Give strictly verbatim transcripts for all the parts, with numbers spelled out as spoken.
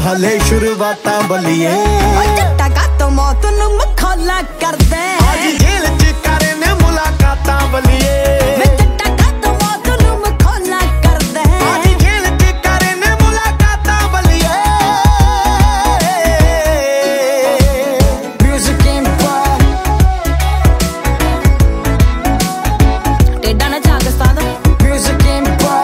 ਹਲੇ ਸ਼ੁਰੂਆਤਾਂ ਬੱਲੀਏ ਜੱਟਾ ਕਾਤੋਂ ਮੌਤ ਨੂੰ ਮਖੌਲਾ ਕਰਦਾ ਅੱਜ ਜੇਲ੍ਹ ਚ ਕਰਨ ਮੁਲਾਕਾਤਾਂ ਬੱਲੀਏ ਵੇ ਜੱਟਾ ਕਾਤੋਂ ਮੌਤ ਨੂੰ ਮਖੌਲਾ ਕਰਦਾ ਅੱਜ ਜੇਲ੍ਹ ਚ ਕਰਨ ਮੁਲਾਕਾਤਾਂ ਬੱਲੀਏ ਮਿਊਜ਼ਿਕ ਇਨ ਪਾ ਟੇਡਾ ਨਾ ਝਾਕ ਉਸਤਾਦ ਮਿਊਜ਼ਿਕ ਇਨ ਪਾ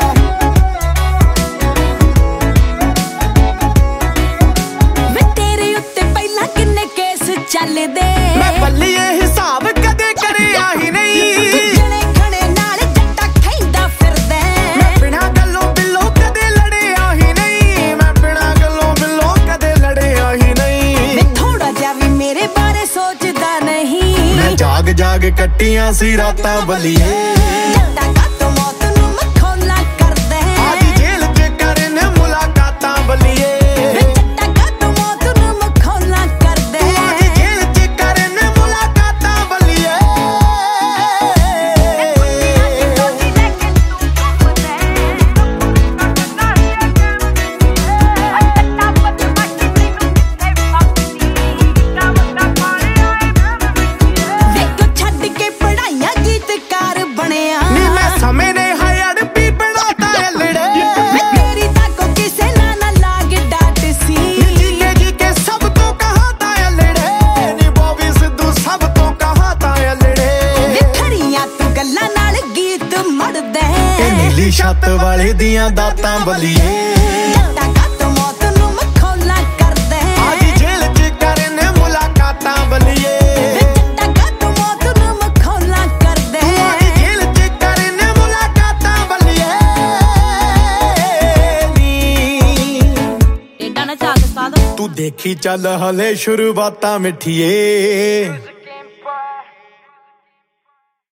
ਵੇ ਤੇਰੇ ਉੱਤੇ ਪਹਿਲਾਂ ਕਿੰਨੇ ਕੇਸ ਚੱਲਦੇ ਮੈਂ ਬੱਲੀਏ ਹਿਸਾਬ ਕਦੇ ਕਰਿਆ ਹੀ ਨਹੀਂ ਜਣੇ ਖਣੇ ਨਾਲ ਜੱਟਾ ਖੈਂਦਾ ਫਿਰਦਾ ਮੈਂ ਬਿਨਾਂ ਗੱਲੋਂ ਬਿੱਲੋਂ ਕਦੇ ਲੜਿਆ ਹੀ ਨਹੀਂ ਮੈਂ ਬਿਨਾਂ ਗੱਲੋਂ ਬਿੱਲੋਂ ਕਦੇ ਲੜਿਆ ਹੀ ਨਹੀਂ ਵੇ ਥੋੜਾ ਜਿਹਾ ਵੀ ਮੇਰੇ ਬਾਰੇ ਸੋਚਦਾ ਨਹੀਂ ਮੈਂ ਜਾਗ ਜਾਗ ਕੱਟੀਆਂ ਸੀ ਰਾਤਾਂ ਬੱਲੀਏ ਜੱਟਾ ਕਾਤੋਂ ਮੌਤ ਨੂੰ ਮਖੌਲਾ ਕਰਦਾ ਅੱਜ ਜੇਲ੍ਹ ਚ ਕਰਨ ਮੁਲਾਕਾਤਾਂ ਬੱਲੀਏ ਵੇ ਜੱਟਾ ਕਾਤੋਂ ਮੌਤ ਨੂੰ ਮਖੌਲਾ ਕਰਦਾ ਅੱਜ ਜੇਲ੍ਹ ਚ ਕਰਨ ਮੁਲਾਕਾਤਾਂ ਬੱਲੀਏ ਵੇਖੋ ਛੱਡ ਕੇ ਪੜਾਈਆਂ ਗੀਤਕਾਰ ਬਣਿਆ ਨੀ ਮੈਂ ਸਮੇਂ ਨੇ ਹਯੜ ਵੀ ਬਣਾਤਾ ਲੜੇ ਵੇ ਤੇਰੀ ਤਾਂ ਕੋ ਕਿਸੇ ਨਾਲ ਨਾ ਲਾਗ ਡਾਟ ਸੀ ਜੀਕੇ ਜੀਕੇ ਸਭ ਤੋਂ ਕਹਾਤਾ ਲੜੇ ਨੀ ਬੋਬੀ ਸਿੱਧੂ ਸਭ ਤੋਂ ਕਹਾਤਾ ਲੜੇ ਵੇ ਖੜੀਆਂ ਤੂੰ ਗੱਲਾਂ ਨਾਲ ਗੀਤ ਮੜਦਾ ਇਹ ਨੀਲੀ ਛੱਤ ਵਾਲੇ ਦੀਆਂ ਦਾਤਾਂ ਬੱਲੀਏ ਜੱਟਾ ਕਾਤੋਂ ਮੌਤ ਨੂੰ ਮਖੌਲਾ ਕਰਦਾ ਅੱਜ ਜੇਲ੍ਹ ਚ ਕਰਨ ਮੁਲਾਕਾਤਾਂ ਬੱਲੀਏ ਵੇ ਜੱਟਾ ਕਾਤੋਂ ਮੌਤ ਨੂੰ ਮਖੌਲਾ ਕਰਦਾ ਅੱਜ ਜੇਲ੍ਹ ਚ ਕਰਨ ਮੁਲਾਕਾਤਾਂ ਬੱਲੀਏ ਨੀ ਟੇਡਾ ਨਾ ਝਾਕ ਉਸਤਾਦ ਤੂੰ ਦੇਖੀ ਚੱਲ ਹਲੇ ਸ਼ੁਰੂਆਤਾਂ ਮਿੱਠੀਏ